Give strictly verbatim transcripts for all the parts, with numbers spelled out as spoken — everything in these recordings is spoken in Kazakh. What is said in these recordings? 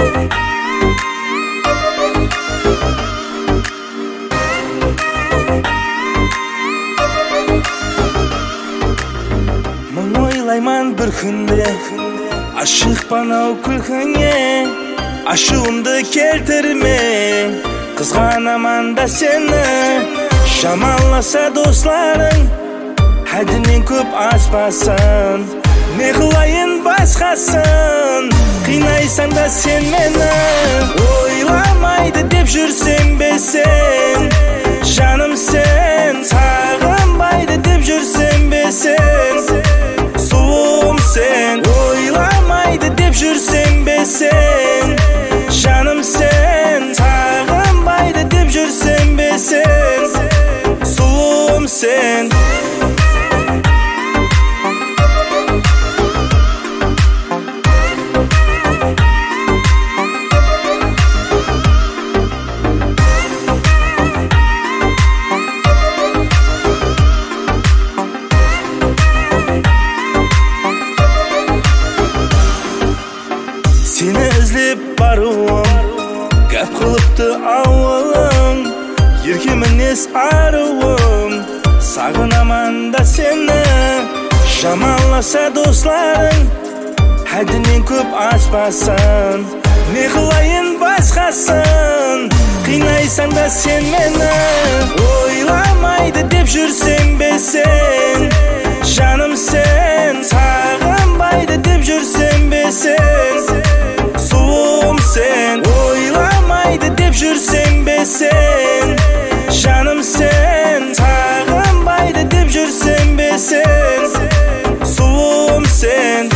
Мың ойлайман бір күнде, ашықпан ау күлкіңе, ашуымды келтірме, қызғанаман да сені. Жаманласа достарың, хәдінен көп аспасын, не қылайын басқасын, қинайсаң да сен мені. Ойламайды деп жүрсең бе сен, жаным сен, сағынбайды деп жүрсең бе сен, сұлуым сен. Ойламайды деп жүрсең бе сен, жаным сен, сағынбайды деп жүрсең бе сен, сұлуым сен. Seni izlep baruım, gap qılıptı avılım, еркемінес аруым, сағынаман да сені. Жаманласа достарың, хәдінен көп аспасын, не қылайын басқасын, қинайсаң да сен мені. Ойламайды деп жүрсең бе сен, жаным сен, сағынбайды деп жүрсең бе сен, сұлуым сен. Ойламайды деп жүрсең бе сен, жаным сен, сағынбайды деп жүрсең бе сен, сұлуым сен.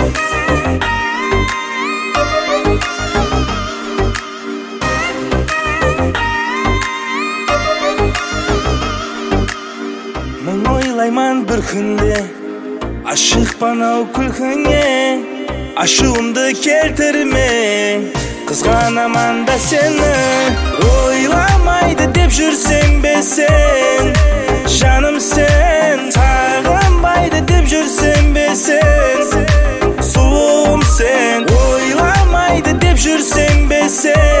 Мың ойлайман бір күнде, ашықпан ау күлкіңе, ашуымды келтірме, қызғанаман да сені. Ойламайды деп жүрсең бе сен, жаным сен, сағынбайды деп жүрсең бе сен, сұлуым сен. Ойламайды деп жүрсең бе сен,